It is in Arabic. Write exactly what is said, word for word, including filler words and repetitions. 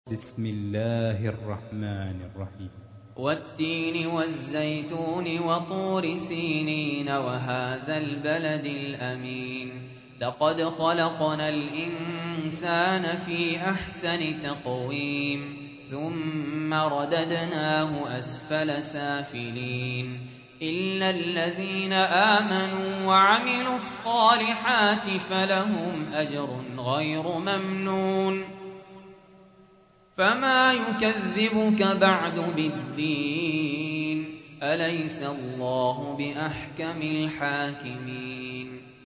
بسم الله الرحمن الرحيم. والتين والزيتون وطور سينين وهذا البلد الأمين لقد خلقنا الإنسان في أحسن تقويم ثم رددناه أسفل سافلين إلا الذين آمنوا وعملوا الصالحات فلهم أجر غير ممنون فما يكذبك بعد بالدين أليس الله بأحكم الحاكمين